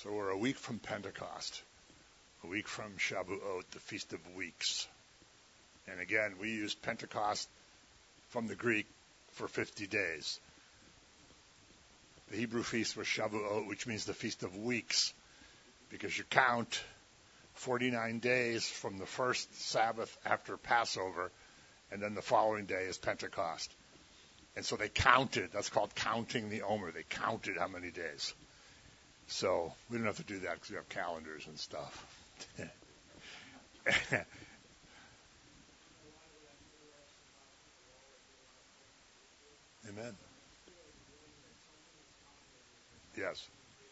So we're a week from Pentecost, a week from Shavuot, the Feast of Weeks. And again, we use Pentecost from the Greek for 50 days. The Hebrew feast was Shavuot, which means the Feast of Weeks, because you count 49 days from the first Sabbath after Passover, and then the following day is Pentecost. And so they counted. That's called counting the Omer. They counted how many days. So we don't have to do that because we have calendars and stuff. Amen. Yes.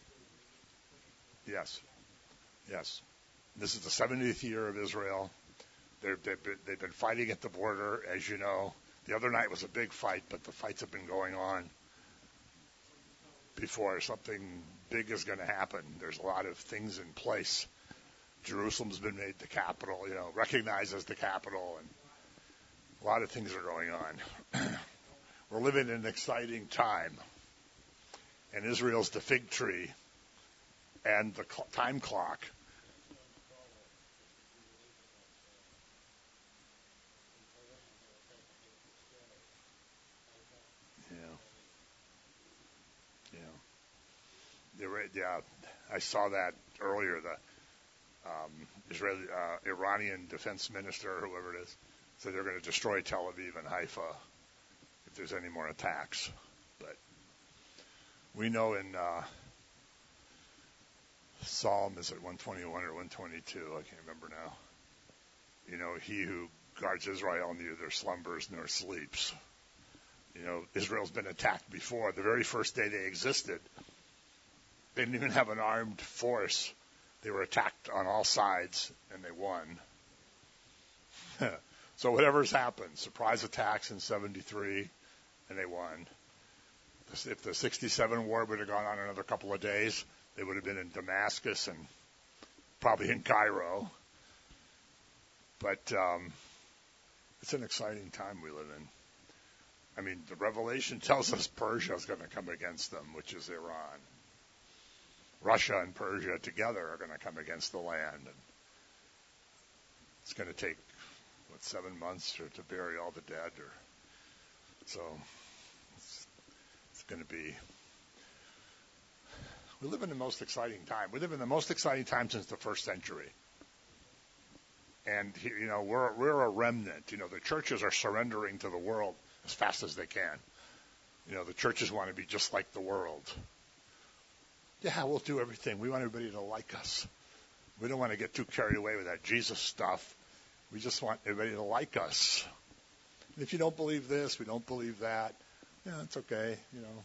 Yes. Yes. This is the 70th year of Israel. They've been fighting at the border, as you know. The other night was a big fight, but the fights have been going on before something big is going to happen. There's a lot of things in place. Jerusalem's been made the capital, recognized as the capital, and a lot of things are going on. We're living in an exciting time, and Israel's the fig tree and the time clock. Yeah, I saw that earlier. The Israeli, Iranian defense minister, or whoever it is, said they're going to destroy Tel Aviv and Haifa if there's any more attacks. But we know in Psalm, is it 121 or 122? I can't remember now. He who guards Israel neither slumbers nor sleeps. Israel's been attacked before. The very first day they existed, they didn't even have an armed force. They were attacked on all sides, and they won. So whatever's happened, surprise attacks in 73, and they won. If the 67 war would have gone on another couple of days, they would have been in Damascus and probably in Cairo. But it's an exciting time we live in. I mean, the Revelation tells us Persia is going to come against them, which is Iran. Russia and Persia together are going to come against the land. And it's going to take, 7 months to bury all the dead. So it's going to be... We live in the most exciting time. We live in the most exciting time since the first century. And, we're a remnant. The churches are surrendering to the world as fast as they can. The churches want to be just like the world. Yeah, we'll do everything. We want everybody to like us. We don't want to get too carried away with that Jesus stuff. We just want everybody to like us. And if you don't believe this, we don't believe that, it's okay,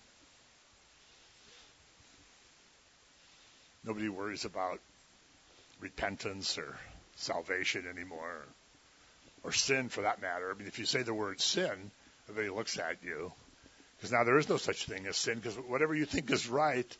Nobody worries about repentance or salvation anymore, or sin for that matter. I mean, if you say the word sin, everybody looks at you. Because now there is no such thing as sin, because whatever you think is right,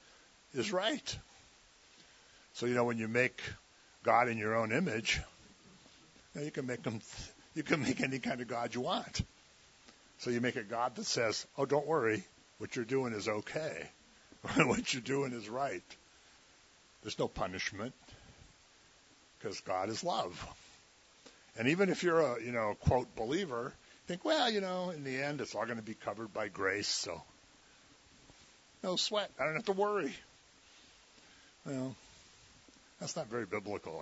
So, when you make God in your own image, you can make any kind of God you want. So you make a God that says, oh, don't worry, what you're doing is okay. What you're doing is right. There's no punishment, because God is love. And even if you're a, quote, believer, think, well, in the end, it's all going to be covered by grace, so no sweat. I don't have to worry. Well, that's not very biblical,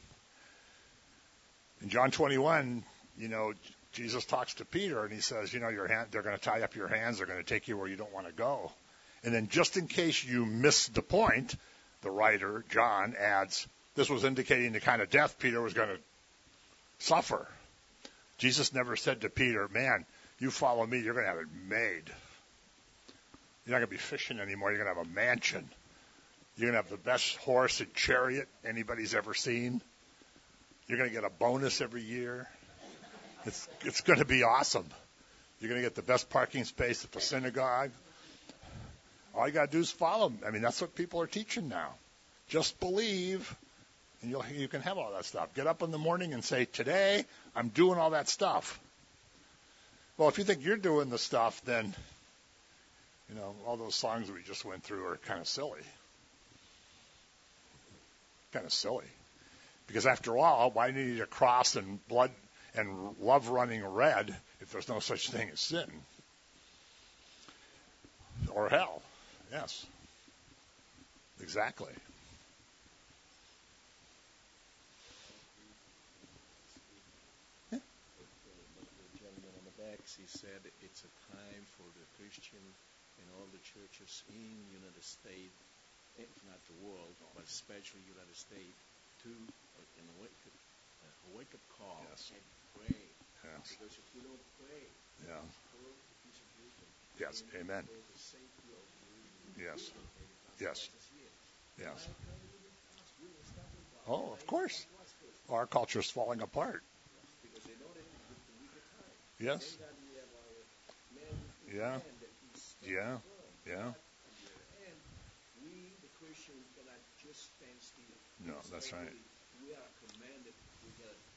In John 21, Jesus talks to Peter, and he says, they're going to tie up your hands. They're going to take you where you don't want to go. And then just in case you miss the point, the writer, John, adds, this was indicating the kind of death Peter was going to suffer. Jesus never said to Peter, man, you follow me, you're going to have it made. You're not going to be fishing anymore. You're going to have a mansion. You're going to have the best horse and chariot anybody's ever seen. You're going to get a bonus every year. It's going to be awesome. You're going to get the best parking space at the synagogue. All you got to do is follow them. I mean, that's what people are teaching now. Just believe, and you can have all that stuff. Get up in the morning and say, today I'm doing all that stuff. Well, if you think you're doing the stuff, then, all those songs we just went through are kind of silly. Kind of silly. Because after all, why do you need a cross and blood and love running red if there's no such thing as sin? Or hell. Yes. Exactly. But the gentleman on the back, he said it's a time for the Christian and all the churches in United States, if not the world, but especially United States, to a wake-up call Yes. and pray. Yes. Because if we don't pray, Yeah. for the peace of Jerusalem, Yes. and Amen. for the safety of Jerusalem, Yes. and Yes. Yes. Oh, Oh, of course. Our culture is falling apart. because they know that the wicked time. Yes. Thank God we have our man Yeah. that is Yeah. firm. Yeah. But on the other hand, we, the Christian, cannot just stand still. No, that's right. We are commanded. We got to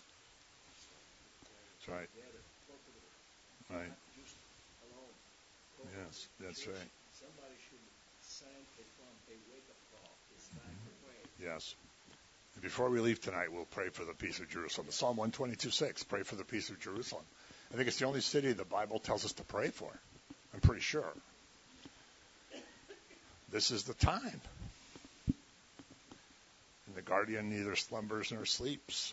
That's right. gather corporately, Right. not just alone. Yes, that's Church, right. somebody should sign a form, a wake-up call. It's time to pray. Yes. And before we leave tonight, we'll pray for the peace of Jerusalem. Psalm 122:6, pray for the peace of Jerusalem. I think it's the only city the Bible tells us to pray for. I'm pretty sure. This is the time. And the guardian neither slumbers nor sleeps.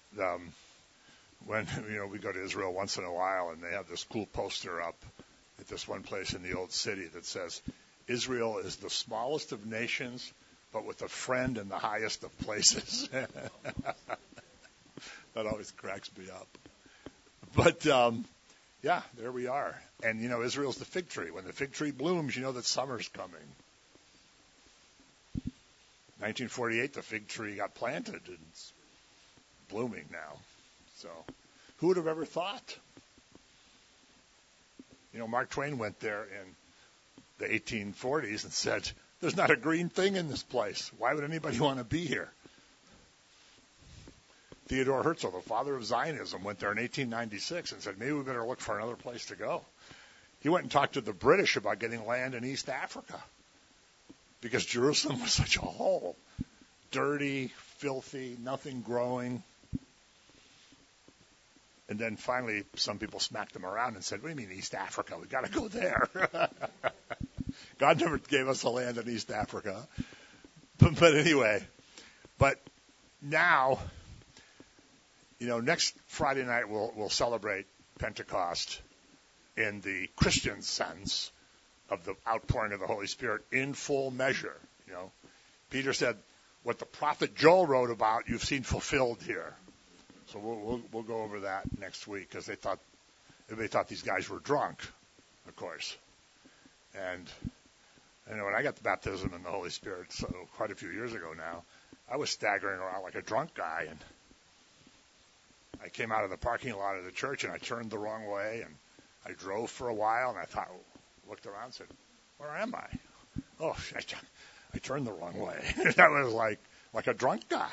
When we go to Israel once in a while, and they have this cool poster up at this one place in the old city that says, Israel is the smallest of nations, but with a friend in the highest of places. That always cracks me up. But, yeah, there we are. And, Israel's the fig tree. When the fig tree blooms, you know that summer's coming. 1948, the fig tree got planted, and it's blooming now. So, who would have ever thought? Mark Twain went there in the 1840s and said, there's not a green thing in this place. Why would anybody want to be here? Theodor Herzl, the father of Zionism, went there in 1896 and said, maybe we better look for another place to go. He went and talked to the British about getting land in East Africa because Jerusalem was such a hole. Dirty, filthy, nothing growing. And then finally, some people smacked them around and said, what do you mean East Africa? We've got to go there. God never gave us a land in East Africa. But anyway, now, next Friday night we'll celebrate Pentecost in the Christian sense of the outpouring of the Holy Spirit in full measure. Peter said, what the prophet Joel wrote about, you've seen fulfilled here. So we'll go over that next week because everybody thought these guys were drunk, of course. And when I got the baptism in the Holy Spirit, so quite a few years ago now, I was staggering around like a drunk guy, and I came out of the parking lot of the church and I turned the wrong way, and I drove for a while, and I looked around and said, where am I? Oh, I turned the wrong way. That was like a drunk guy.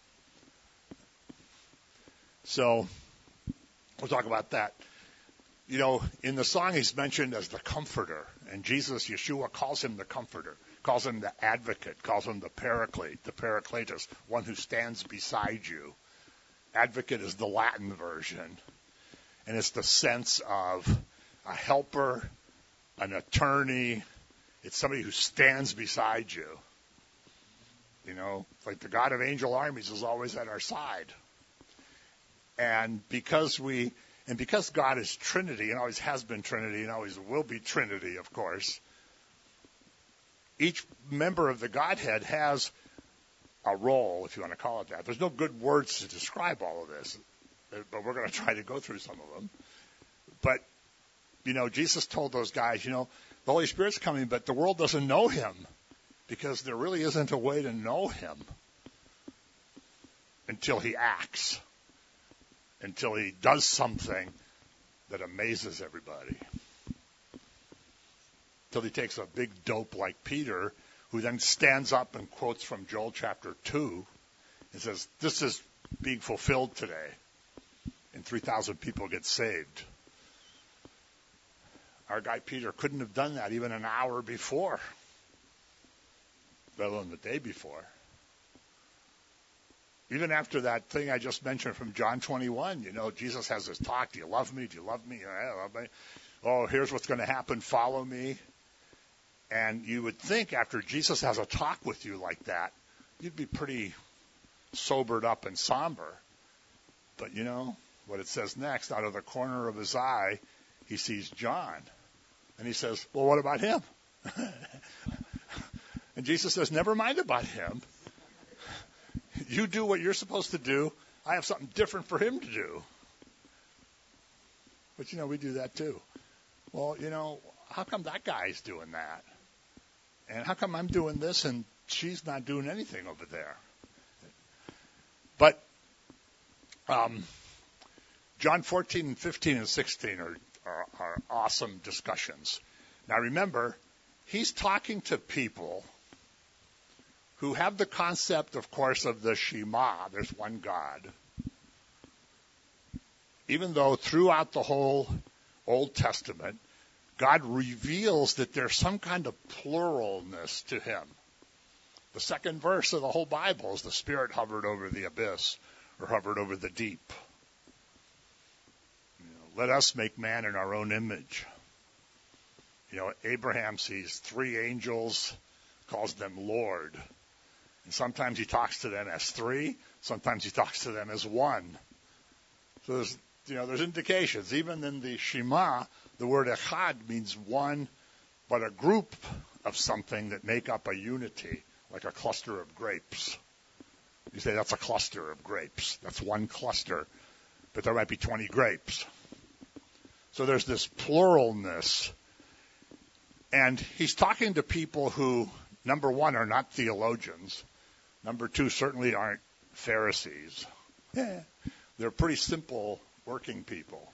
So we'll talk about that. In the song he's mentioned as the comforter, and Yeshua calls him the comforter, calls him the advocate, calls him the paraclete, the parakletos, one who stands beside you. Advocate is the Latin version, and it's the sense of a helper, an attorney. It's somebody who stands beside you. Like the God of angel armies is always at our side. And because God is Trinity and always has been Trinity and always will be Trinity, of course, each member of the Godhead has a role, if you want to call it that. There's no good words to describe all of this, but we're going to try to go through some of them. But, Jesus told those guys, the Holy Spirit's coming, but the world doesn't know him because there really isn't a way to know him until he acts. Until he does something that amazes everybody. Till he takes a big dope like Peter, who then stands up and quotes from Joel chapter 2 and says, this is being fulfilled today. And 3,000 people get saved. Our guy Peter couldn't have done that even an hour before, let alone the day before. Even after that thing I just mentioned from John 21, Jesus has this talk. Do you love me? Do you love me? I love me. Oh, here's what's going to happen. Follow me. And you would think after Jesus has a talk with you like that, you'd be pretty sobered up and somber. But what it says next, out of the corner of his eye, he sees John. And he says, well, what about him? And Jesus says, never mind about him. You do what you're supposed to do. I have something different for him to do. But, we do that too. Well, how come that guy's doing that? And how come I'm doing this and she's not doing anything over there? But John 14 and 15 and 16 are awesome discussions. Now remember, he's talking to people who have the concept, of course, of the Shema. There's one God. Even though throughout the whole Old Testament, God reveals that there's some kind of pluralness to him. The second verse of the whole Bible is the Spirit hovered over the abyss or hovered over the deep. Let us make man in our own image. Abraham sees three angels, calls them Lord. And sometimes he talks to them as three. Sometimes he talks to them as one. So there's indications. Even in the Shema, the word echad means one, but a group of something that make up a unity, like a cluster of grapes. You say that's a cluster of grapes. That's one cluster, but there might be 20 grapes. So there's this pluralness. And he's talking to people who, number one, are not theologians. Number two, certainly aren't Pharisees. They're pretty simple working people.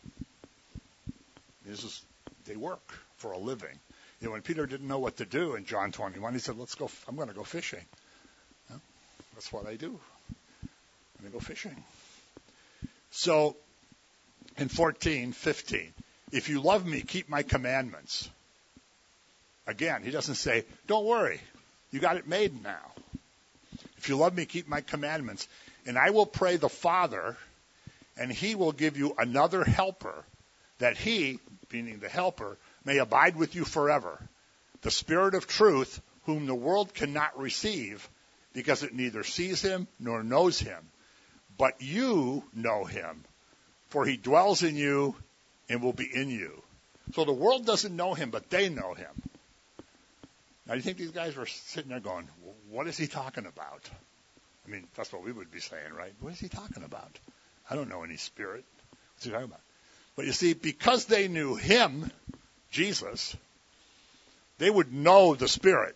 They work for a living. When Peter didn't know what to do in John 21, he said, I'm going to go fishing. That's what I do. I'm going to go fishing. So in 14, 15, if you love me, keep my commandments. Again, he doesn't say, don't worry, you got it made now. If you love me, keep my commandments. And I will pray the Father, and he will give you another helper, that he, meaning the helper, may abide with you forever. The Spirit of truth, whom the world cannot receive, because it neither sees him nor knows him. But you know him, for he dwells in you and will be in you. So the world doesn't know him, but they know him. Now, do you think these guys were sitting there going, what is he talking about? I mean, that's what we would be saying, right? What is he talking about? I don't know any spirit. What's he talking about? But you see, because they knew him, Jesus, they would know the Spirit.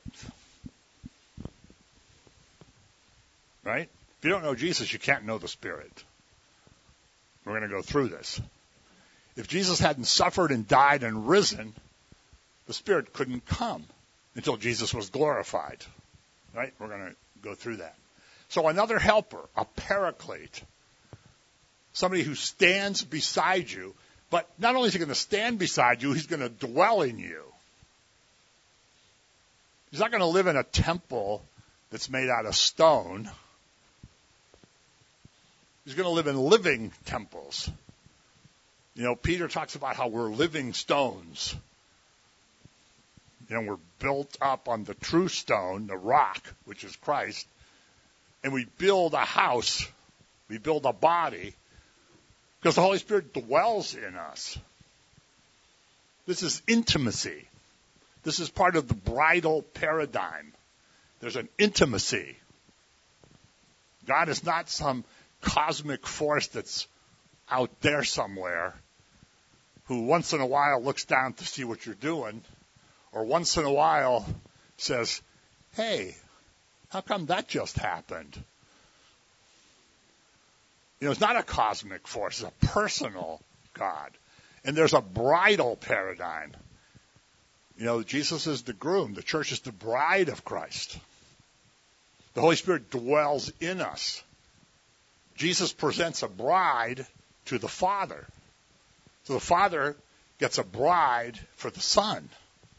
Right? If you don't know Jesus, you can't know the Spirit. We're going to go through this. If Jesus hadn't suffered and died and risen, the Spirit couldn't come until Jesus was glorified. Right? We're going to go through that. So another helper, a paraclete, somebody who stands beside you, but not only is he going to stand beside you, he's going to dwell in you. He's not going to live in a temple that's made out of stone. He's going to live in living temples. Peter talks about how we're living stones. We're built up on the true stone, the rock, which is Christ, and we build a house, we build a body, because the Holy Spirit dwells in us. This is intimacy. This is part of the bridal paradigm. There's an intimacy. God is not some cosmic force that's out there somewhere who once in a while looks down to see what you're doing, or once in a while says, hey, how come that just happened? It's not a cosmic force. It's a personal God. And there's a bridal paradigm. Jesus is the groom. The church is the bride of Christ. The Holy Spirit dwells in us. Jesus presents a bride to the Father. So the Father gets a bride for the Son.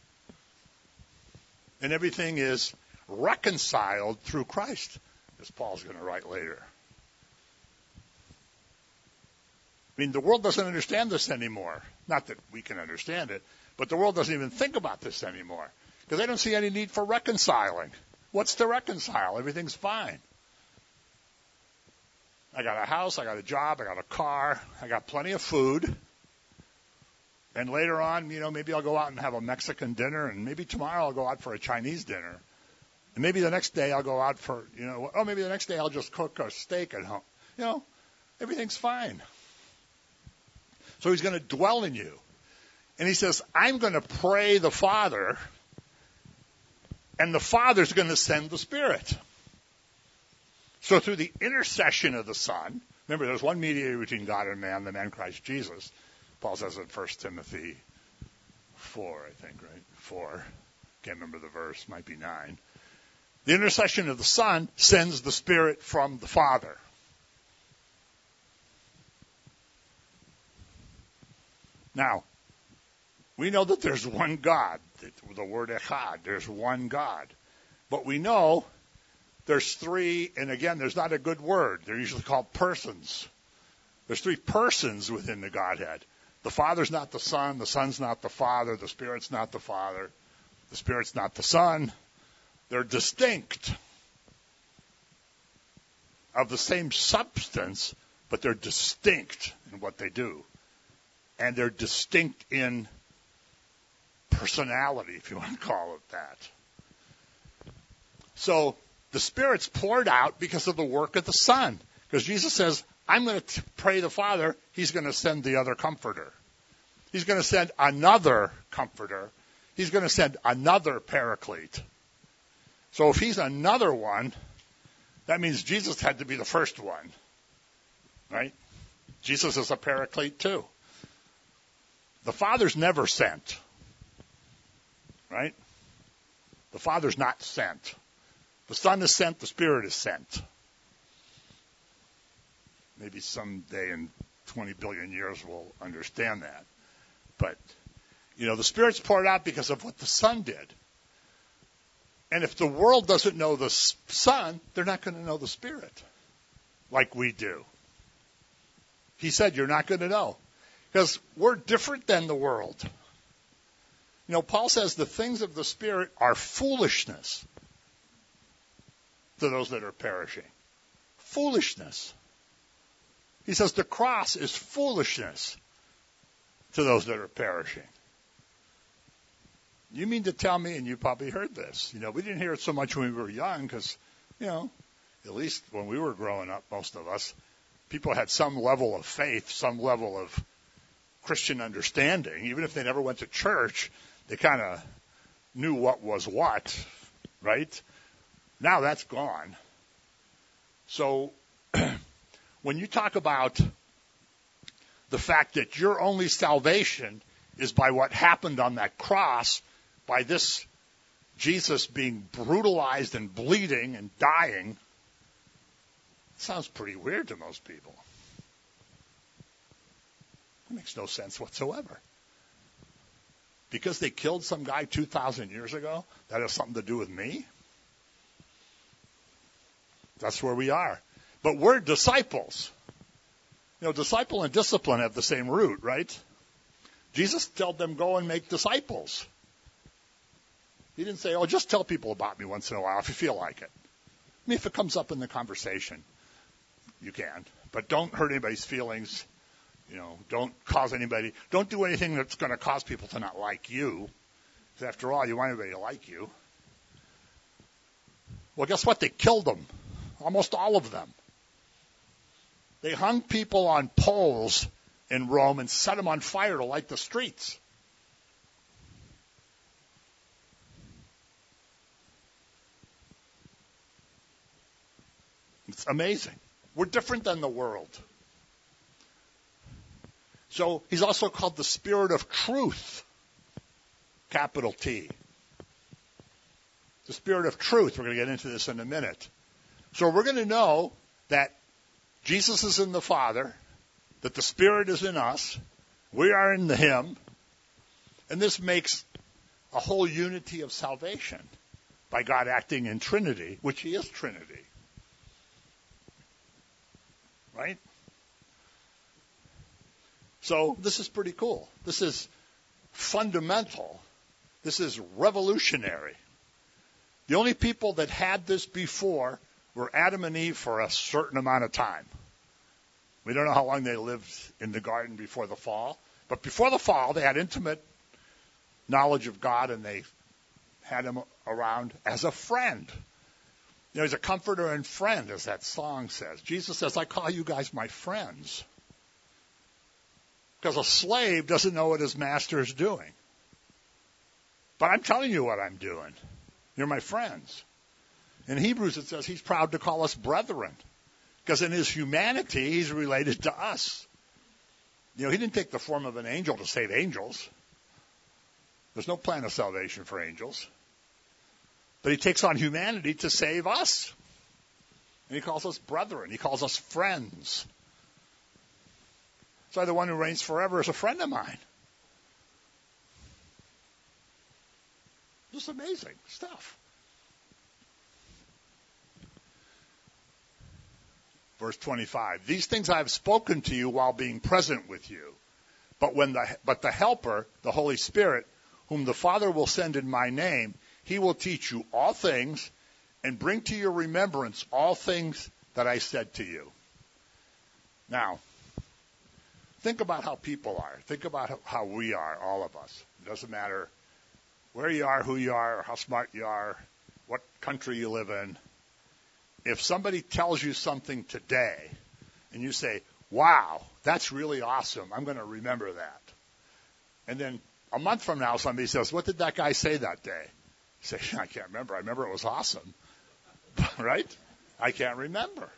And everything is reconciled through Christ, as Paul's going to write later. I mean, the world doesn't understand this anymore. Not that we can understand it, but the world doesn't even think about this anymore because they don't see any need for reconciling. What's to reconcile? Everything's fine. I got a house, I got a job, I got a car, I got plenty of food. And later on, maybe I'll go out and have a Mexican dinner, and maybe tomorrow I'll go out for a Chinese dinner. And maybe the next day I'll go out for, maybe the next day I'll just cook a steak at home. Everything's fine. So he's going to dwell in you. And he says, I'm going to pray the Father, and the Father's going to send the Spirit. So through the intercession of the Son, remember there's one mediator between God and man, the man Christ Jesus. Paul says in 1 Timothy 4, I think, right? 4. Can't remember the verse, might be 9. The intercession of the Son sends the Spirit from the Father. Now, we know that there's one God, the word echad, there's one God. But we know there's three, and again, there's not a good word. They're usually called persons. There's three persons within the Godhead. The Father's not the Son, the Son's not the Father, the Spirit's not the Father, the Spirit's not the Son. They're distinct of the same substance, but they're distinct in what they do. And they're distinct in personality, if you want to call it that. So the Spirit's poured out because of the work of the Son. Because Jesus says, I'm going to pray the Father, he's going to send the other comforter. He's going to send another comforter. He's going to send another paraclete. So if he's another one, that means Jesus had to be the first one. Right? Jesus is a paraclete too. The Father's never sent. Right? The Father's not sent. The Son is sent, the Spirit is sent. Maybe someday in 20 billion years we'll understand that. But, the Spirit's poured out because of what the Son did. And if the world doesn't know the Son, they're not going to know the Spirit like we do. He said, you're not going to know. Because we're different than the world. Paul says the things of the Spirit are foolishness to those that are perishing. Foolishness. He says the cross is foolishness to those that are perishing. You mean to tell me, and you probably heard this, we didn't hear it so much when we were young because, at least when we were growing up, most of us, people had some level of faith, some level of Christian understanding. Even if they never went to church, they kind of knew what was what, right? Now that's gone. So when you talk about the fact that your only salvation is by what happened on that cross, by this Jesus being brutalized and bleeding and dying, it sounds pretty weird to most people. It makes no sense whatsoever. Because they killed some guy 2,000 years ago, that has something to do with me? That's where we are. But we're disciples. Disciple and discipline have the same root, right? Jesus told them, go and make disciples. He didn't say, just tell people about me once in a while if you feel like it. I mean, if it comes up in the conversation, you can. But don't hurt anybody's feelings. Don't cause anybody, don't do anything that's going to cause people to not like you. Because after all, you want everybody to like you. Well, guess what? They killed them. Almost all of them. They hung people on poles in Rome and set them on fire to light the streets. It's amazing. We're different than the world. So he's also called the Spirit of Truth, capital T. The Spirit of Truth. We're going to get into this in a minute. So we're going to know that Jesus is in the Father, that the Spirit is in us, we are in Him, and this makes a whole unity of salvation by God acting in Trinity, which He is Trinity. Right? So this is pretty cool. This is fundamental. This is revolutionary. The only people that had this before were Adam and Eve for a certain amount of time. We don't know how long they lived in the garden before the fall. But before the fall, they had intimate knowledge of God, and they had him around as a friend. You know, he's a comforter and friend, as that song says. Jesus says, I call you guys my friends. Because a slave doesn't know what his master is doing. But I'm telling you what I'm doing. You're my friends. In Hebrews, it says he's proud to call us brethren. Because in his humanity, he's related to us. You know, he didn't take the form of an angel to save angels. There's no plan of salvation for angels. But he takes on humanity to save us. And he calls us brethren. He calls us friends. So the one who reigns forever is a friend of mine. Just amazing stuff. Verse 25, these things I have spoken to you while being present with you. But the Helper, the Holy Spirit, whom the Father will send in my name, he will teach you all things and bring to your remembrance all things that I said to you. Now, think about how people are. Think about how we are, all of us. It doesn't matter where you are, who you are, or how smart you are, what country you live in. If somebody tells you something today and you say, wow, that's really awesome, I'm going to remember that. And then a month from now somebody says, what did that guy say that day? You say, I can't remember. I remember it was awesome. Right? I can't remember.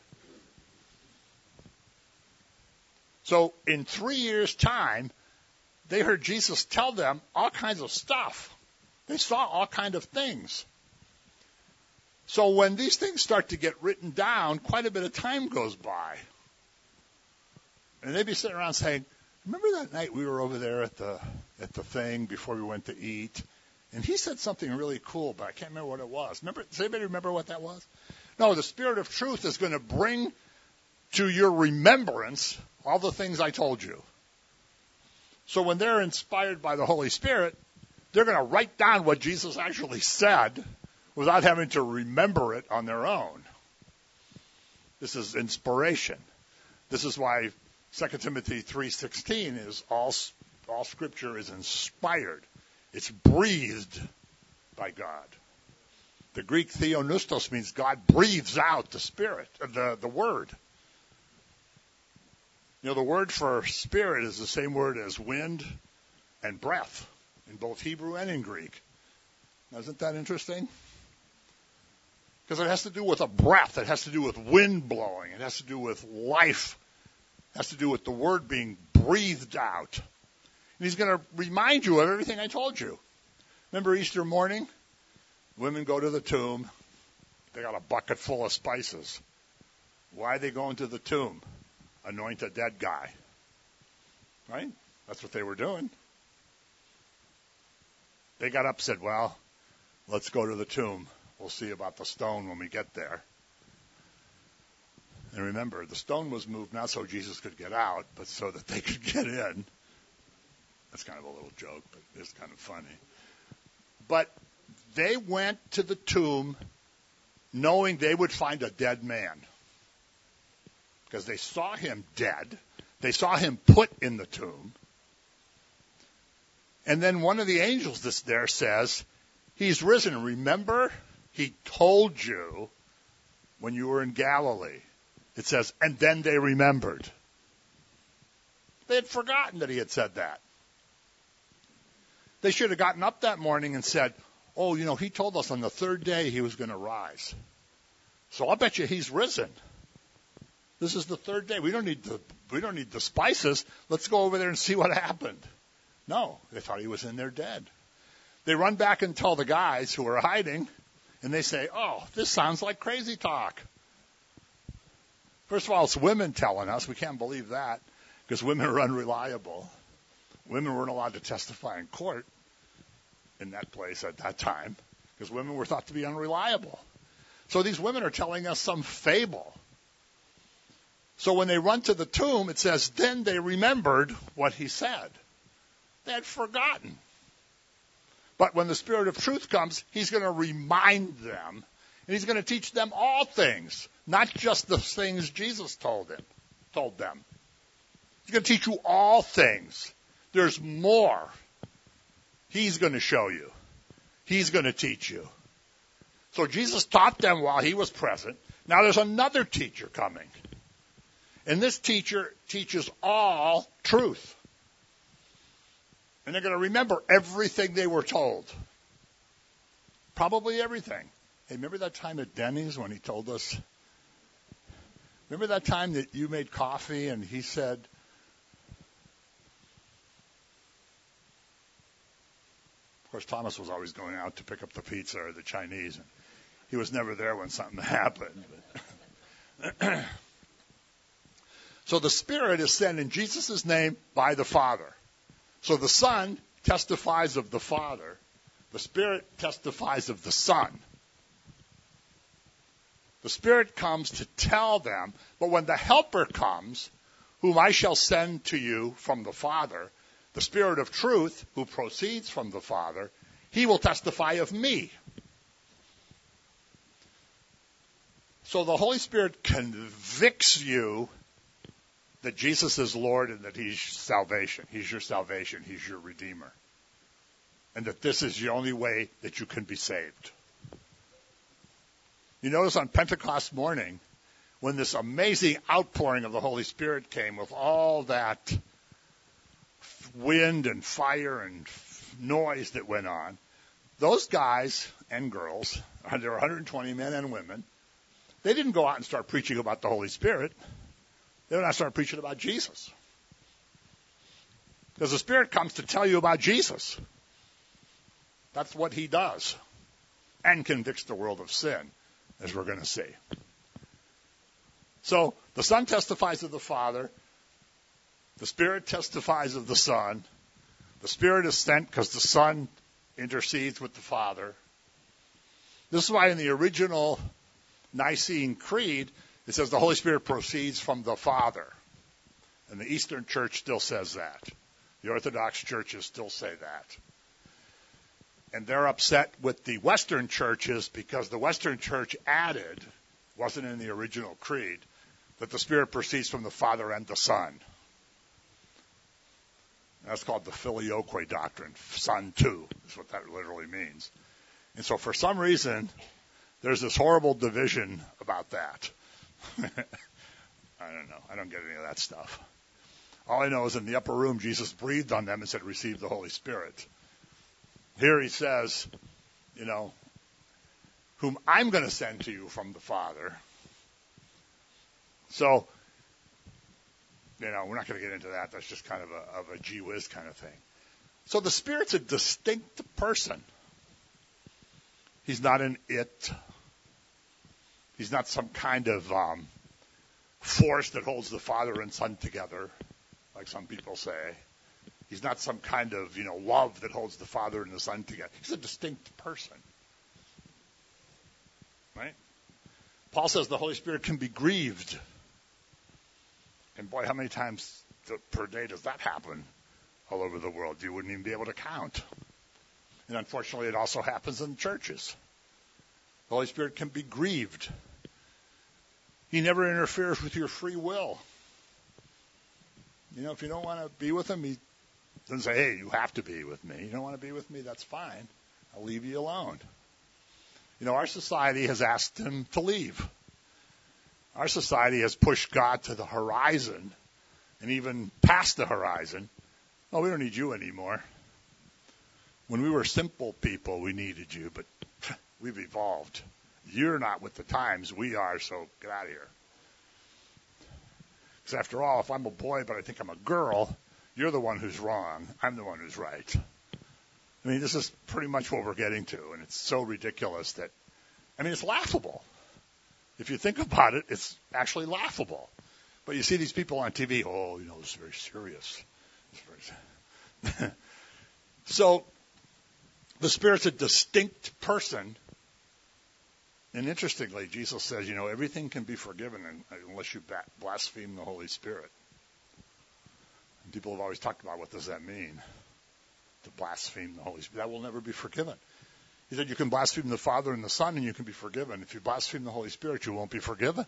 So in 3 years' time, they heard Jesus tell them all kinds of stuff. They saw all kinds of things. So when these things start to get written down, quite a bit of time goes by. And they'd be sitting around saying, remember that night we were over there at the thing before we went to eat? And he said something really cool, but I can't remember what it was. Does anybody remember what that was? No, the Spirit of truth is going to bring to your remembrance all the things I told you. So when they're inspired by the Holy Spirit, they're going to write down what Jesus actually said without having to remember it on their own. This is inspiration. This is why 2 Timothy 3:16 is all Scripture is inspired. It's breathed by God. The Greek theopneustos means God breathes out the Spirit, the Word. You know, the word for spirit is the same word as wind and breath in both Hebrew and in Greek. Now, isn't that interesting? Because it has to do with a breath. It has to do with wind blowing. It has to do with life. It has to do with the word being breathed out. And he's going to remind you of everything I told you. Remember Easter morning? Women go to the tomb. They got a bucket full of spices. Why are they going to the tomb? Anoint a dead guy. Right? That's what they were doing. They got up and said, well, let's go to the tomb. We'll see about the stone when we get there. And remember, the stone was moved not so Jesus could get out, but so that they could get in. That's kind of a little joke, but it's kind of funny. But they went to the tomb knowing they would find a dead man. Because they saw him dead. They saw him put in the tomb. And then one of the angels that's there says, he's risen. Remember, he told you when you were in Galilee. It says, and then they remembered. They had forgotten that he had said that. They should have gotten up that morning and said, oh, you know, he told us on the third day he was going to rise. So I'll bet you he's risen. This is the third day. We don't need the spices. Let's go over there and see what happened. No, they thought he was in there dead. They run back and tell the guys who are hiding, and they say, oh, this sounds like crazy talk. First of all, it's women telling us. We can't believe that because women are unreliable. Women weren't allowed to testify in court in that place at that time because women were thought to be unreliable. So these women are telling us some fable. So when they run to the tomb, it says, then they remembered what he said. They had forgotten. But when the Spirit of truth comes, he's going to remind them, and he's going to teach them all things, not just the things Jesus told them. He's going to teach you all things. There's more. He's going to show you. He's going to teach you. So Jesus taught them while he was present. Now there's another teacher coming. And this teacher teaches all truth. And they're going to remember everything they were told. Probably everything. Hey, remember that time at Denny's when he told us? Remember that time that you made coffee and he said, of course, Thomas was always going out to pick up the pizza or the Chinese. And he was never there when something happened. So the Spirit is sent in Jesus' name by the Father. So the Son testifies of the Father. The Spirit testifies of the Son. The Spirit comes to tell them, but when the Helper comes, whom I shall send to you from the Father, the Spirit of truth, who proceeds from the Father, he will testify of me. So the Holy Spirit convicts you that Jesus is Lord and that he's salvation. He's your salvation. He's your Redeemer. And that this is the only way that you can be saved. You notice on Pentecost morning, when this amazing outpouring of the Holy Spirit came with all that wind and fire and noise that went on, those guys and girls, there were 120 men and women, they didn't go out and start preaching about the Holy Spirit. They went out and started preaching about Jesus. Because the Spirit comes to tell you about Jesus. That's what he does. And convicts the world of sin, as we're going to see. So, the Son testifies of the Father. The Spirit testifies of the Son. The Spirit is sent because the Son intercedes with the Father. This is why in the original Nicene Creed, it says the Holy Spirit proceeds from the Father. And the Eastern Church still says that. The Orthodox churches still say that. And they're upset with the Western churches because the Western Church added, wasn't in the original creed, that the Spirit proceeds from the Father and the Son. That's called the Filioque doctrine. Son too is what that literally means. And so for some reason, there's this horrible division about that. I don't know. I don't get any of that stuff. All I know is in the upper room, Jesus breathed on them and said, receive the Holy Spirit. Here he says, whom I'm going to send to you from the Father. So, we're not going to get into that. That's just kind of a gee whiz kind of thing. So the Spirit's a distinct person. He's not an it. He's not some kind of force that holds the Father and Son together, like some people say. He's not some kind of, love that holds the Father and the Son together. He's a distinct person. Right? Paul says the Holy Spirit can be grieved. And boy, how many times per day does that happen all over the world? You wouldn't even be able to count. And unfortunately, it also happens in churches. The Holy Spirit can be grieved. He never interferes with your free will. If you don't want to be with him, he doesn't say, hey, you have to be with me. You don't want to be with me, that's fine. I'll leave you alone. Our society has asked him to leave. Our society has pushed God to the horizon and even past the horizon. Oh, we don't need you anymore. When we were simple people, we needed you, but we've evolved. You're not with the times, we are, so get out of here. Because after all, if I'm a boy but I think I'm a girl, you're the one who's wrong. I'm the one who's right. This is pretty much what we're getting to, and it's so ridiculous that, it's laughable. If you think about it, it's actually laughable. But you see these people on TV, it's very serious. It's very So, the Spirit's a distinct person. And interestingly, Jesus says, everything can be forgiven unless you blaspheme the Holy Spirit. And people have always talked about what does that mean, to blaspheme the Holy Spirit. That will never be forgiven. He said you can blaspheme the Father and the Son and you can be forgiven. If you blaspheme the Holy Spirit, you won't be forgiven.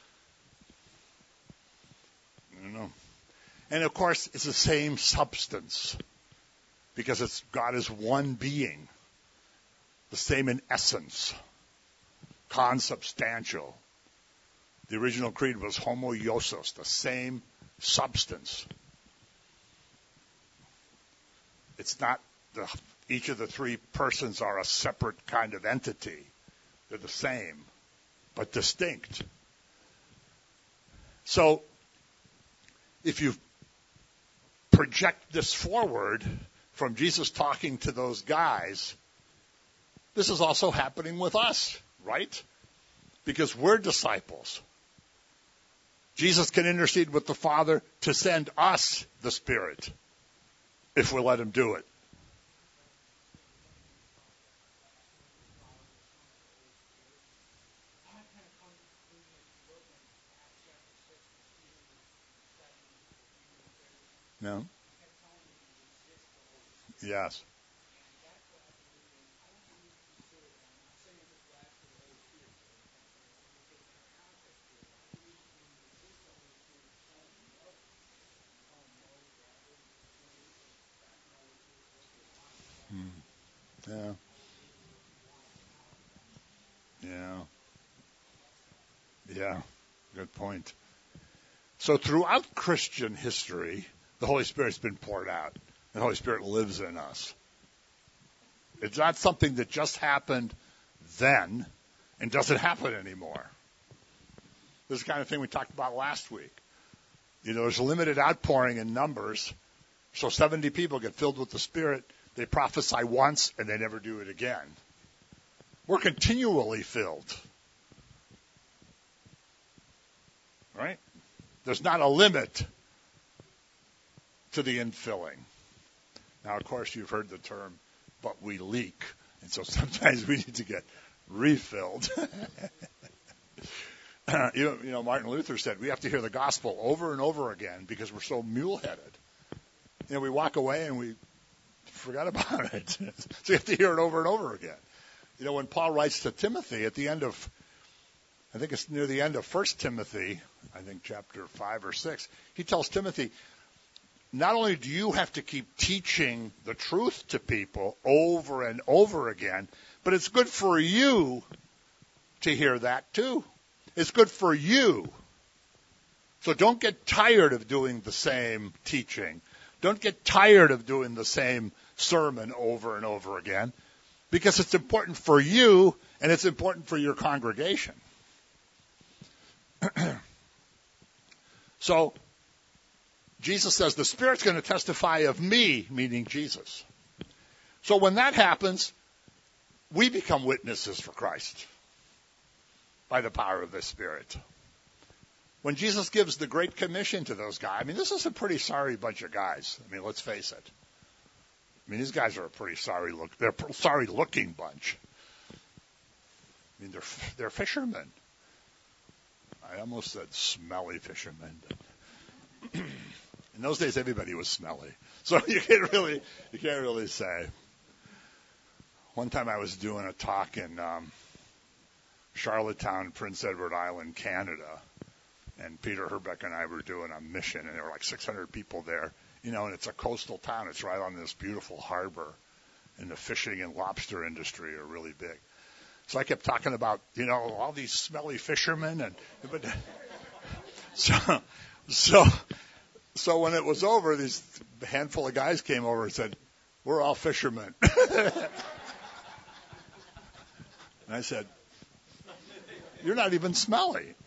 And of course, it's the same substance because God is one being, the same in essence, consubstantial. The original creed was homoiousos, the same substance. It's not each of the three persons are a separate kind of entity. They're the same, but distinct. So, if you project this forward from Jesus talking to those guys, this is also happening with us, right? Because we're disciples. Jesus can intercede with the Father to send us the Spirit if we let him do it. No? Yes. Yeah. Yeah. Yeah. Good point. So throughout Christian history, the Holy Spirit's been poured out. The Holy Spirit lives in us. It's not something that just happened then and doesn't happen anymore. This is the kind of thing we talked about last week. There's a limited outpouring in numbers. So 70 people get filled with the Spirit. They prophesy once and they never do it again. We're continually filled. Right? There's not a limit to the infilling. Now, of course, you've heard the term, but we leak. And so sometimes we need to get refilled. Martin Luther said we have to hear the gospel over and over again because we're so mule-headed. We walk away and we forgot about it. So you have to hear it over and over again. When Paul writes to Timothy at the end of, I think it's near the end of 1 Timothy, I think chapter 5 or 6, he tells Timothy, not only do you have to keep teaching the truth to people over and over again, but it's good for you to hear that too. It's good for you. So don't get tired of doing the same teaching. Don't get tired of doing the same sermon over and over again, because it's important for you and it's important for your congregation. So, Jesus says, the Spirit's going to testify of me, meaning Jesus. So when that happens, we become witnesses for Christ by the power of the Spirit. When Jesus gives the Great Commission to those guys, this is a pretty sorry bunch of guys. Let's face it. These guys are a pretty they're a sorry looking bunch. They're fishermen. I almost said smelly fishermen. In those days, everybody was smelly. So you can't really say. One time I was doing a talk in Charlottetown, Prince Edward Island, Canada. And Peter Herbeck and I were doing a mission, and there were like 600 people there. And it's a coastal town. It's right on this beautiful harbor. And the fishing and lobster industry are really big. So I kept talking about, all these smelly fishermen. So when it was over, this handful of guys came over and said, we're all fishermen. And I said, you're not even smelly.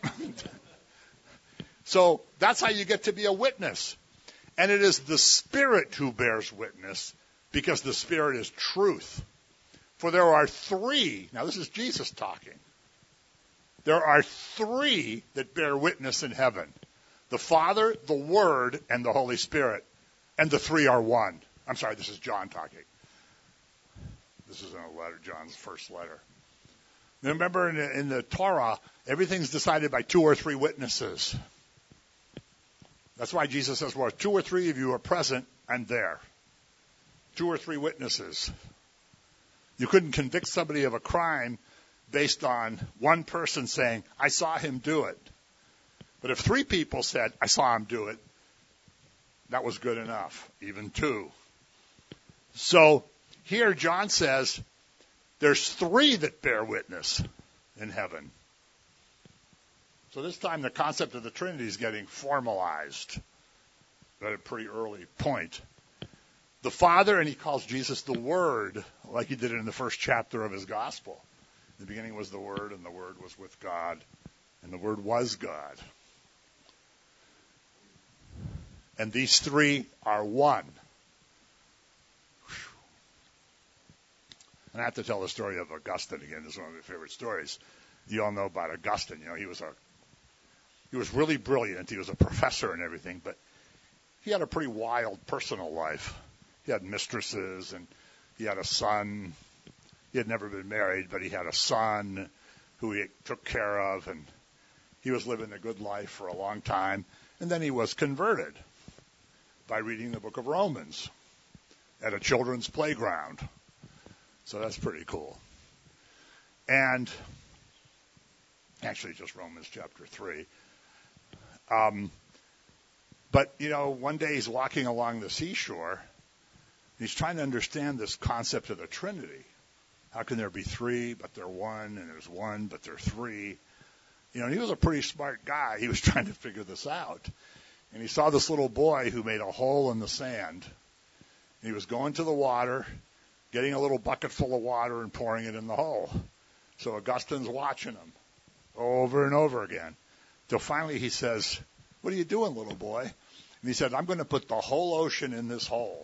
So that's how you get to be a witness. And it is the Spirit who bears witness, because the Spirit is truth. For there are three, now this is Jesus talking. There are three that bear witness in heaven. The Father, the Word, and the Holy Spirit. And the three are one. I'm sorry, this is John talking. This is in a letter, John's first letter. Remember in the Torah, everything's decided by 2 or 3 witnesses. That's why Jesus says, well, 2 or 3 of you are present, I'm there. 2 or 3 witnesses. You couldn't convict somebody of a crime based on one person saying, I saw him do it. But if 3 people said, I saw him do it, that was good enough, even 2. So here John says, there's 3 that bear witness in heaven. So this time the concept of the Trinity is getting formalized at a pretty early point. The Father, and he calls Jesus the Word, like he did in the first chapter of his gospel. In the beginning was the Word, and the Word was with God, and the Word was God. And these 3 are one. And I have to tell the story of Augustine again. This is one of my favorite stories. You all know about Augustine. He was really brilliant. He was a professor and everything, but he had a pretty wild personal life. He had mistresses, and he had a son. He had never been married, but he had a son who he took care of, and he was living a good life for a long time. And then he was converted by reading the book of Romans at a children's playground. So that's pretty cool. And actually just Romans chapter 3. But, one day he's walking along the seashore, and he's trying to understand this concept of the Trinity. How can there be 3, but they're one, and there's 1, but they're 3? He was a pretty smart guy. He was trying to figure this out. And he saw this little boy who made a hole in the sand. And he was going to the water, getting a little bucket full of water and pouring it in the hole. So Augustine's watching him over and over again. Till finally he says, what are you doing, little boy? And he said, I'm going to put the whole ocean in this hole.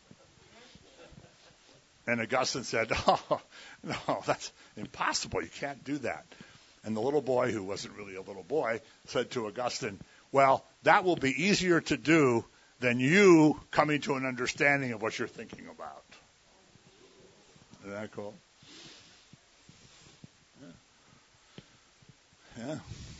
And Augustine said, oh, no, that's impossible. You can't do that. And the little boy, who wasn't really a little boy, said to Augustine, well, that will be easier to do than you coming to an understanding of what you're thinking about. Isn't that cool? Yeah.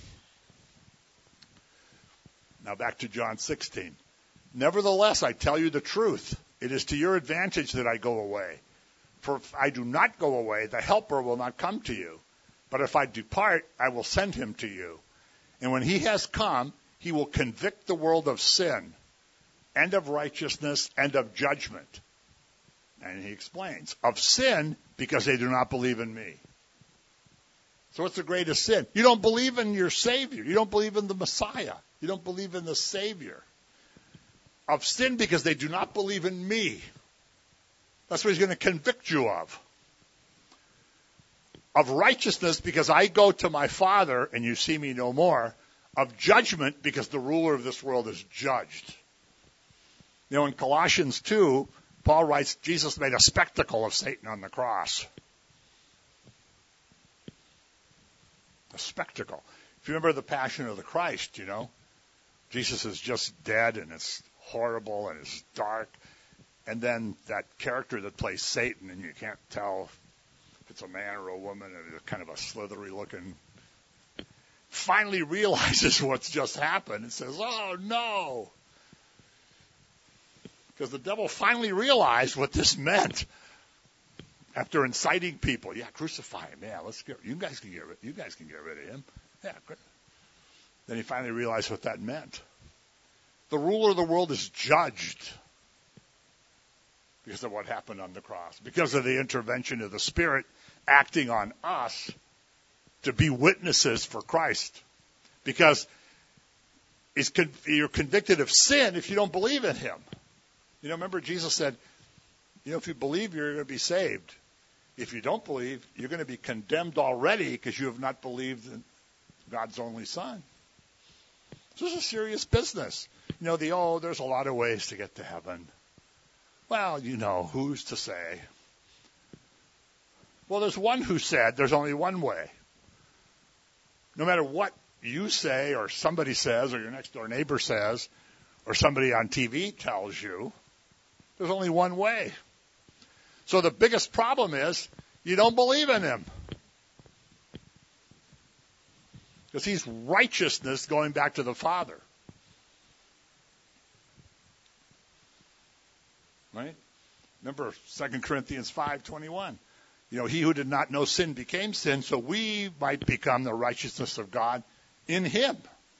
Now back to John 16. Nevertheless, I tell you the truth. It is to your advantage that I go away. For if I do not go away, the Helper will not come to you. But if I depart, I will send him to you. And when he has come, he will convict the world of sin, and of righteousness, and of judgment. And he explains, of sin, because they do not believe in me. So what's the greatest sin? You don't believe in your Savior. You don't believe in the Messiah. You don't believe in the Savior. Of sin, because they do not believe in me. That's what he's going to convict you of. Of righteousness, because I go to my Father, and you see me no more. Of judgment, because the ruler of this world is judged. In Colossians 2, Paul writes, Jesus made a spectacle of Satan on the cross. A spectacle. If you remember the Passion of the Christ, Jesus is just dead, and it's horrible, and it's dark. And then that character that plays Satan, and you can't tell if it's a man or a woman, and it's kind of a slithery looking, finally realizes what's just happened and says, oh no. Because the devil finally realized what this meant after inciting people. Yeah, crucify him. Yeah, you guys can get rid of him. Yeah, great. Then he finally realized what that meant. The ruler of the world is judged because of what happened on the cross, because of the intervention of the Spirit acting on us to be witnesses for Christ. Because you're convicted of sin if you don't believe in him. Remember Jesus said, if you believe, you're going to be saved. If you don't believe, you're going to be condemned already because you have not believed in God's only Son. This is a serious business. There's a lot of ways to get to heaven. Well, who's to say? Well, there's one who said there's only one way. No matter what you say or somebody says or your next door neighbor says or somebody on TV tells you, there's only one way. So the biggest problem is you don't believe in him. Because he's righteousness going back to the Father. Right? Remember 2 Corinthians 5:21. He who did not know sin became sin so we might become the righteousness of God in him.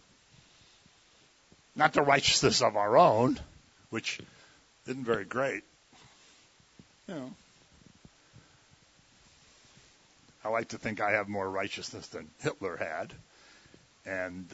Not the righteousness of our own, which isn't very great. I like to think I have more righteousness than Hitler had. And,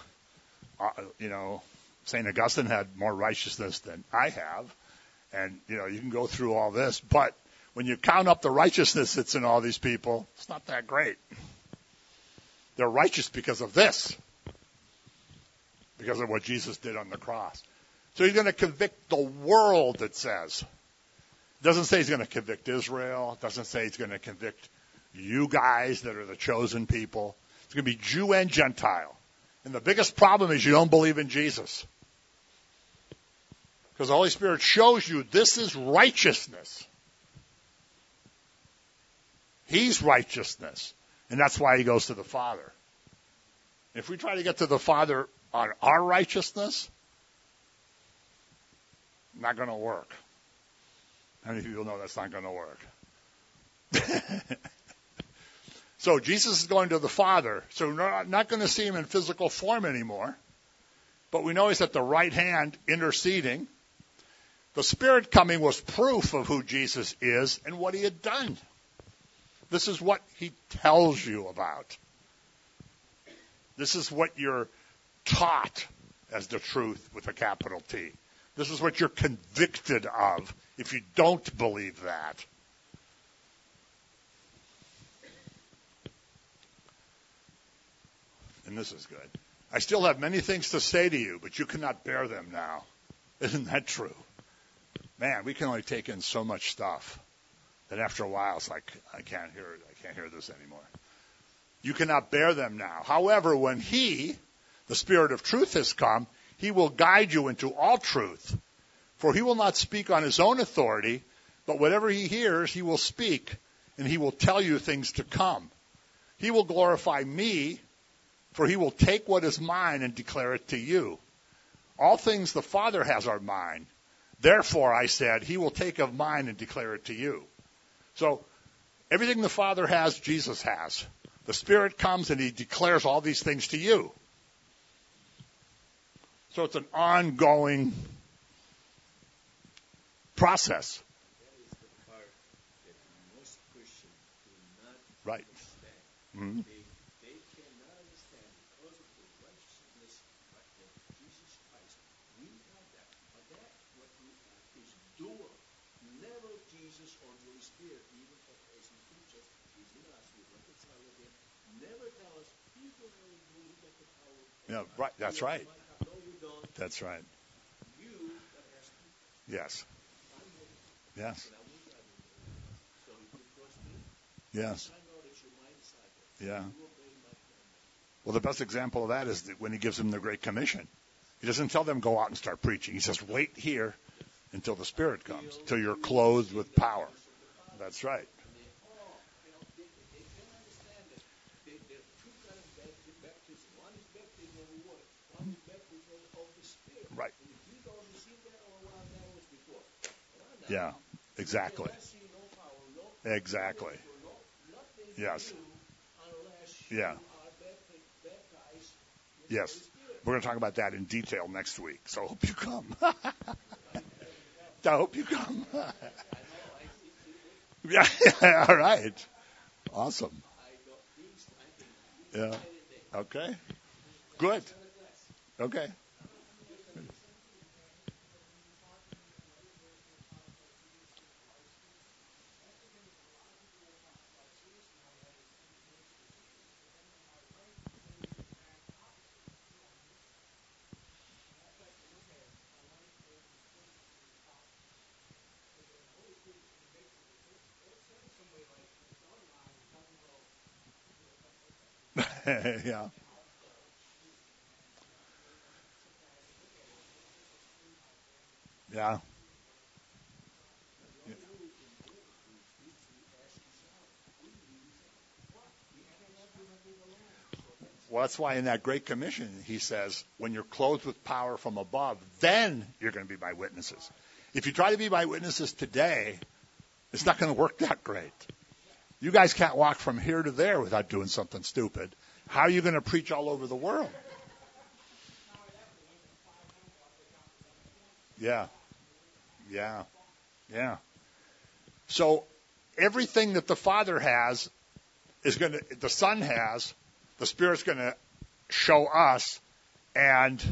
St. Augustine had more righteousness than I have. And, you can go through all this. But when you count up the righteousness that's in all these people, it's not that great. They're righteous because of this. Because of what Jesus did on the cross. So he's going to convict the world, it says. It doesn't say he's going to convict Israel. It doesn't say he's going to convict you guys that are the chosen people. It's going to be Jew and Gentile. And the biggest problem is you don't believe in Jesus. Because the Holy Spirit shows you this is righteousness. He's righteousness. And that's why he goes to the Father. If we try to get to the Father on our righteousness, not going to work. How many people know that's not going to work? So Jesus is going to the Father. So we're not going to see him in physical form anymore. But we know he's at the right hand interceding. The Spirit coming was proof of who Jesus is and what he had done. This is what he tells you about. This is what you're taught as the truth with a capital T. This is what you're convicted of if you don't believe that. And this is good. I still have many things to say to you, but you cannot bear them now. Isn't that true? Man, we can only take in so much stuff that after a while it's like, I can't hear this anymore. You cannot bear them now. However, when he, the Spirit of truth, has come, he will guide you into all truth. For he will not speak on his own authority, but whatever he hears, he will speak, and he will tell you things to come. He will glorify me, for he will take what is mine and declare it to you. All things the Father has are mine. Therefore, I said, he will take of mine and declare it to you. So, everything the Father has, Jesus has. The Spirit comes and he declares all these things to you. So it's an ongoing process. That is the part that most Christians do not Right. understand. Mm-hmm. They cannot understand because of the righteousness of Jesus Christ. We have that. But that what we have is doer. Never Jesus or the Holy Spirit, even as he teaches, is in us. We reconcile with him. Never tell us, you can only do you get the power. Yeah, right. That's right. No, you don't. That's right. You that has people. Yes. I'm with you. Yes. And I will guide you. So if you trust me, Yes. I know that you're my disciple. Yeah. You obey my commandments. Well, the best example of that is that when he gives them the Great Commission. He doesn't tell them go out and start preaching. He says wait here until the Spirit comes, till you're clothed with power. That's right. They can understand that there are two kinds of baptism. One is baptism of water. One is baptism of the Spirit. Right. And if you don't receive that, or while that was before. Yeah. Exactly. You cannot see no power, no Exactly. nothing Yes. to do unless Yeah. you are baptized with Yes. the Holy Spirit. We're going to talk about that in detail next week. So I hope you come. I hope you come. Yeah. All right. Awesome. Yeah. Okay. Good. Okay. Yeah. Yeah. Well, that's why in that Great Commission, he says, when you're clothed with power from above, then you're going to be my witnesses. If you try to be my witnesses today, it's not going to work that great. You guys can't walk from here to there without doing something stupid. How are you going to preach all over the world? Yeah. So everything that the Father has the Son has, the Spirit's going to show us, and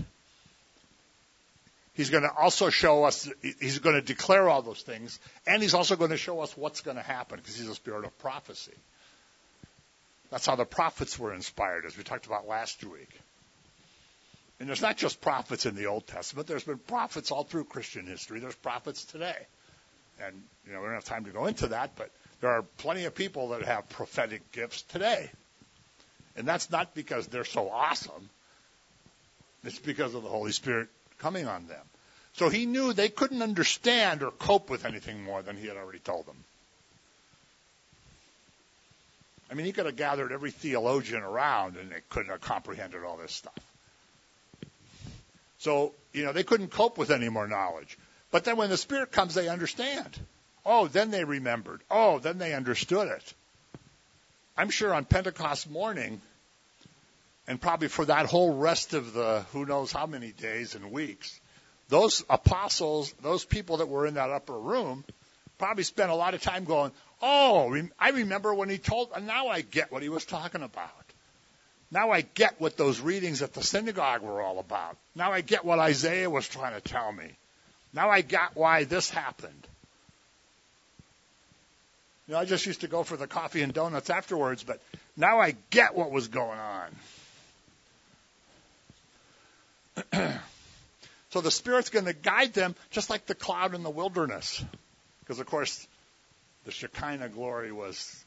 He's going to also show us, He's going to declare all those things, and He's also going to show us what's going to happen, because He's a spirit of prophecy. That's how the prophets were inspired, as we talked about last week. And there's not just prophets in the Old Testament. There's been prophets all through Christian history. There's prophets today. And, we don't have time to go into that, but there are plenty of people that have prophetic gifts today. And that's not because they're so awesome. It's because of the Holy Spirit coming on them. So he knew they couldn't understand or cope with anything more than he had already told them. I mean, he could have gathered every theologian around and they couldn't have comprehended all this stuff. So, they couldn't cope with any more knowledge. But then when the Spirit comes, they understand. Oh, then they remembered. Oh, then they understood it. I'm sure on Pentecost morning, and probably for that whole rest of the who knows how many days and weeks, those apostles, those people that were in that upper room, probably spent a lot of time going, oh, I remember when he told, and now I get what he was talking about. Now I get what those readings at the synagogue were all about. Now I get what Isaiah was trying to tell me. Now I got why this happened. I just used to go for the coffee and donuts afterwards, but now I get what was going on. So the Spirit's going to guide them just like the cloud in the wilderness. Because, of course, the Shekinah glory was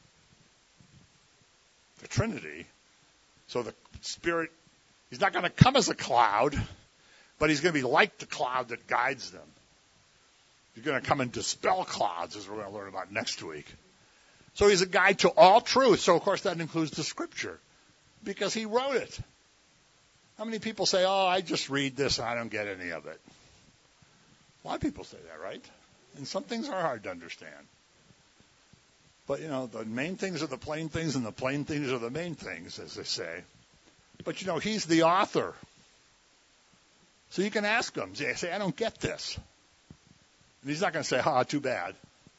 the Trinity. So the Spirit, He's not going to come as a cloud, but He's going to be like the cloud that guides them. He's going to come and dispel clouds, as we're going to learn about next week. So He's a guide to all truth. So, of course, that includes the Scripture, because He wrote it. How many people say, oh, I just read this and I don't get any of it? A lot of people say that, right? And some things are hard to understand. But, the main things are the plain things, and the plain things are the main things, as they say. But, He's the author. So you can ask Him. Say, I don't get this. And He's not going to say, too bad.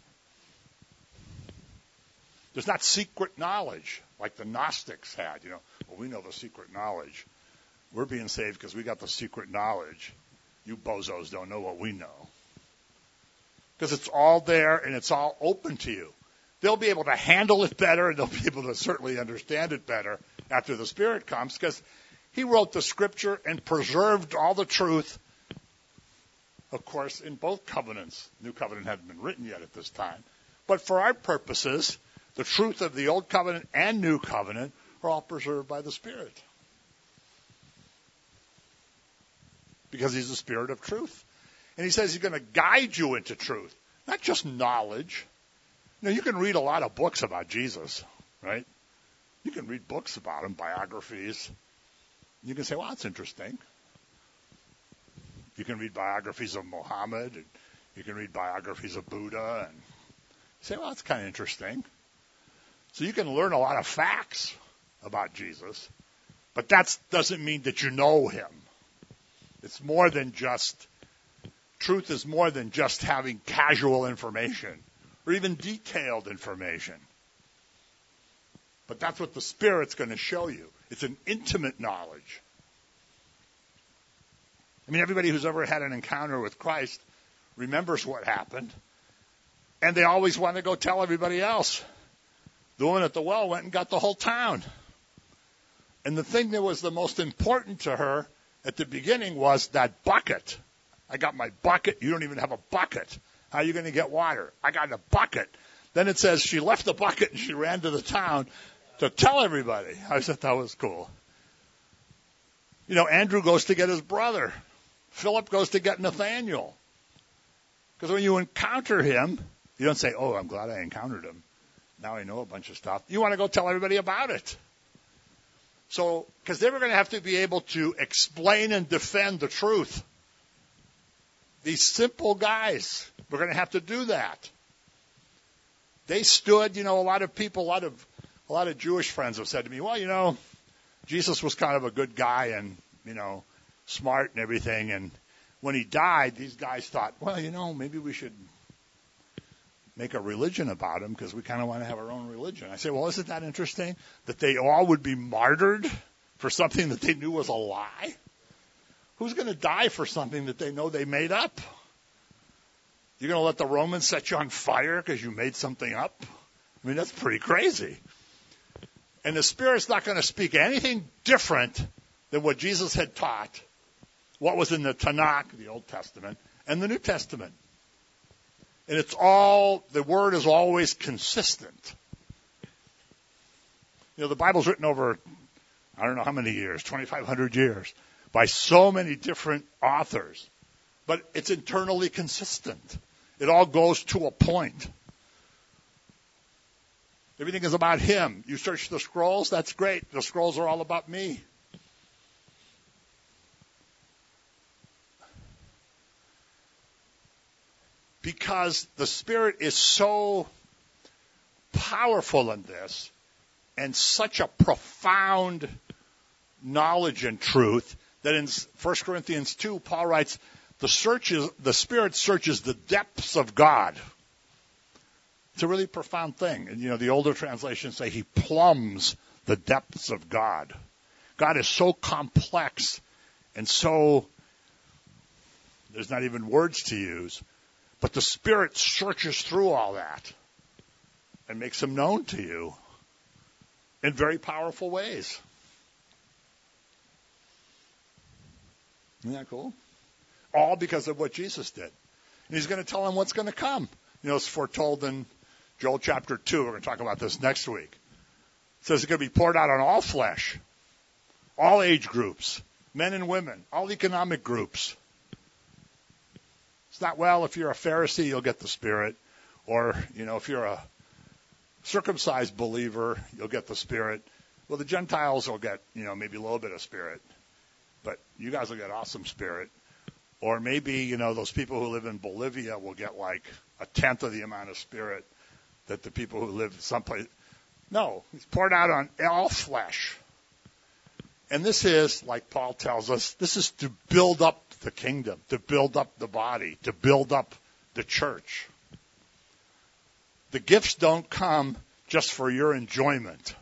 There's not secret knowledge like the Gnostics had. Well, we know the secret knowledge. We're being saved because we got the secret knowledge. You bozos don't know what we know. Because it's all there and it's all open to you. They'll be able to handle it better, and they'll be able to certainly understand it better after the Spirit comes, because He wrote the Scripture and preserved all the truth, of course, in both covenants. New covenant hadn't been written yet at this time. But for our purposes, the truth of the Old Covenant and New Covenant are all preserved by the Spirit. Because He's the Spirit of truth. And He says He's going to guide you into truth, not just knowledge. You can read a lot of books about Jesus, right? You can read books about Him, biographies. You can say, well, that's interesting. You can read biographies of Muhammad, and you can read biographies of Buddha, and say, well, that's kind of interesting. So you can learn a lot of facts about Jesus, but that doesn't mean that you know Him. It's more than just, truth is more than just having casual information or even detailed information. But that's what the Spirit's going to show you. It's an intimate knowledge. I mean, everybody who's ever had an encounter with Christ remembers what happened, and they always want to go tell everybody else. The woman at the well went and got the whole town. And the thing that was the most important to her at the beginning was that bucket. I got my bucket. You don't even have a bucket. How are you going to get water? I got a bucket. Then it says she left the bucket and she ran to the town to tell everybody. I thought that was cool. Andrew goes to get his brother. Philip goes to get Nathaniel. Because when you encounter him, you don't say, oh, I'm glad I encountered him. Now I know a bunch of stuff. You want to go tell everybody about it. So, because they were going to have to be able to explain and defend the truth. These simple guys were going to have to do that. They stood, a lot of people, a lot of Jewish friends have said to me, well, Jesus was kind of a good guy and, smart and everything. And when he died, these guys thought, well, maybe we should make a religion about him because we kind of want to have our own religion. I say, well, isn't that interesting that they all would be martyred for something that they knew was a lie? Who's going to die for something that they know they made up? You're going to let the Romans set you on fire because you made something up? I mean, that's pretty crazy. And the Spirit's not going to speak anything different than what Jesus had taught, what was in the Tanakh, the Old Testament, and the New Testament. And the Word is always consistent. The Bible's written over, I don't know how many years, 2,500 years, by so many different authors. But it's internally consistent. It all goes to a point. Everything is about Him. You search the scrolls, that's great. The scrolls are all about me. Because the Spirit is so powerful in this and such a profound knowledge and truth that in 1 Corinthians 2, Paul writes, the Spirit searches the depths of God. It's a really profound thing. And, the older translations say He plumbs the depths of God. God is so complex and so, there's not even words to use. But the Spirit searches through all that and makes Him known to you in very powerful ways. Isn't that cool? All because of what Jesus did. And He's going to tell him what's going to come. It's foretold in Joel chapter 2. We're going to talk about this next week. It says it's going to be poured out on all flesh, all age groups, men and women, all economic groups. It's not, if you're a Pharisee, you'll get the Spirit. Or, if you're a circumcised believer, you'll get the Spirit. Well, the Gentiles will get, maybe a little bit of Spirit. But you guys will get awesome Spirit. Or maybe, those people who live in Bolivia will get like a tenth of the amount of Spirit that the people who live someplace. No, it's poured out on all flesh. And this is, like Paul tells us, this is to build up the kingdom, to build up the body, to build up the church. The gifts don't come just for your enjoyment.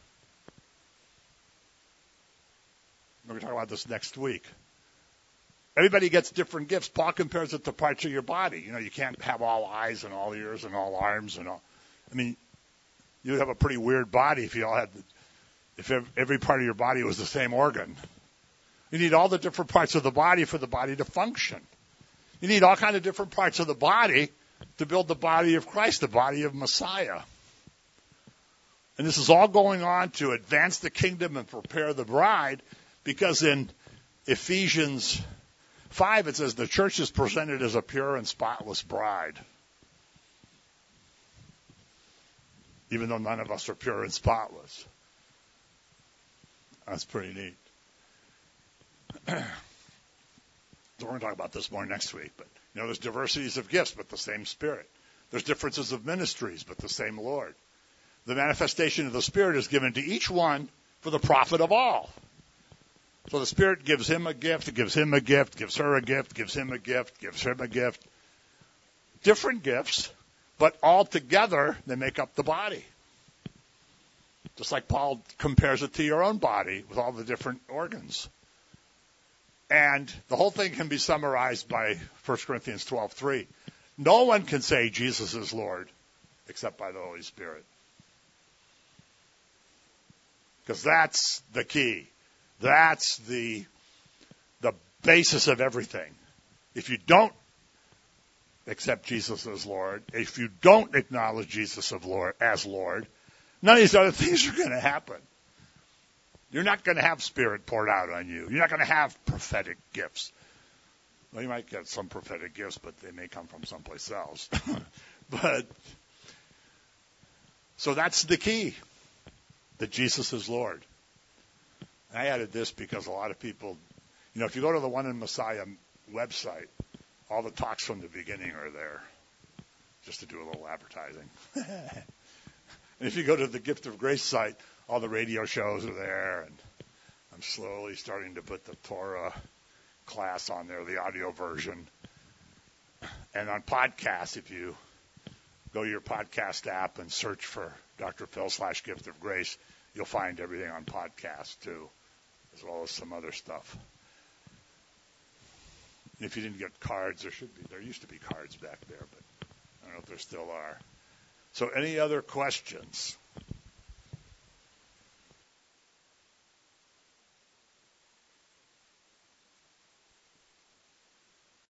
We're going to talk about this next week. Everybody gets different gifts. Paul compares it to parts of your body. You can't have all eyes and all ears and all arms and all. I mean, you would have a pretty weird body if you all had, if every part of your body was the same organ. You need all the different parts of the body for the body to function. You need all kinds of different parts of the body to build the body of Christ, the body of Messiah. And this is all going on to advance the kingdom and prepare the bride, because in Ephesians 5 it says the church is presented as a pure and spotless bride. Even though none of us are pure and spotless. That's pretty neat. So we're going to talk about this more next week. But, there's diversities of gifts, but the same Spirit. There's differences of ministries, but the same Lord. The manifestation of the Spirit is given to each one for the profit of all. So the Spirit gives him a gift, gives him a gift, gives her a gift, gives him a gift, gives him a gift. Different gifts, but all together they make up the body. Just like Paul compares it to your own body with all the different organs. And the whole thing can be summarized by 1 Corinthians 12:3. No one can say Jesus is Lord except by the Holy Spirit. Because that's the key. That's the basis of everything. If you don't accept Jesus as Lord, if you don't acknowledge Jesus as Lord, none of these other things are going to happen. You're not going to have Spirit poured out on you. You're not going to have prophetic gifts. Well, you might get some prophetic gifts, but they may come from someplace else. So that's the key, that Jesus is Lord. I added this because a lot of people, if you go to the One in Messiah website, all the talks from the beginning are there, just to do a little advertising. And if you go to the Gift of Grace site, all the radio shows are there, and I'm slowly starting to put the Torah class on there, the audio version. And on podcasts, if you go to your podcast app and search for Dr. Phil / Gift of Grace, you'll find everything on podcast too, as well as some other stuff. And if you didn't get cards, there used to be cards back there, but I don't know if there still are. So any other questions?